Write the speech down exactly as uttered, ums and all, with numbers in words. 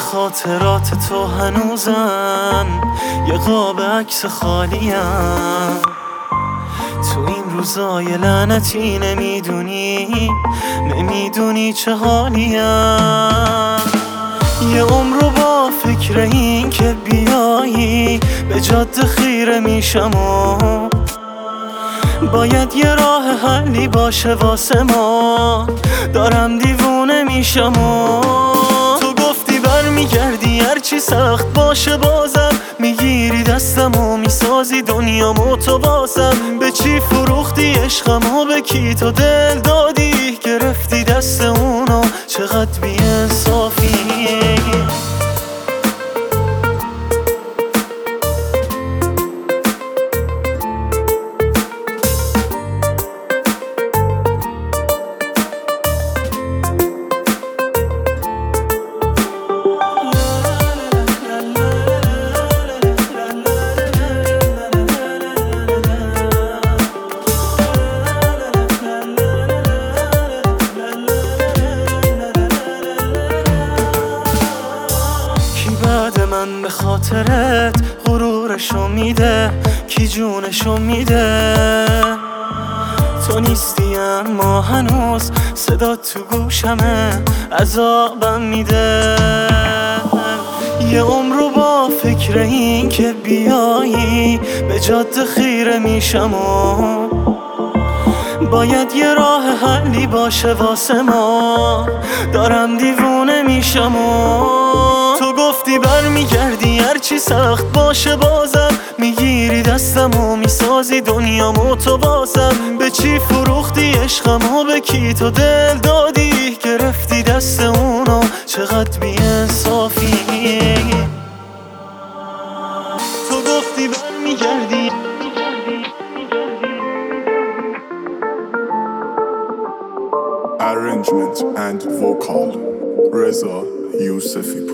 خاطرات تو هنوزم یه قاب عکس خالیم. تو این روزای لعنتی نمیدونی نمیدونی چه حالیم. یه عمر رو با فکر این که بیایی به جاده خیره میشم و باید یه راه حلی باشه واسه ما. دارم دیوونه میشم و تو گفتی برمیگردی هرچی سخت باشه بازم میگیری دستم و میسازی دنیامو تو بازم. به چی فروختی عشقم و به کی تو دل دادی گرفتی دست اونو چقدر بی‌انصافی. من به خاطرت غرورشو میده کی جونشو میده. تو نیستی اما هنوز صدا تو گوشمه عذابم میده. یه عمر رو با فکر این که بیایی به جاده خیره میشم و باید یه راه حلی باشه واسه ما. دارم دیوونه میشم و تو گفتی برمیگردی هرچی سخت باشه بازم میگیری دستم و میسازی دنیامو تو بازم. به چی فروختی عشقم و به کی تو دل دادی گرفتی دست اونو چقدر بی‌انصافی. تو گفتی برمیگردی. Arrangement and vocal Reza Yousefi.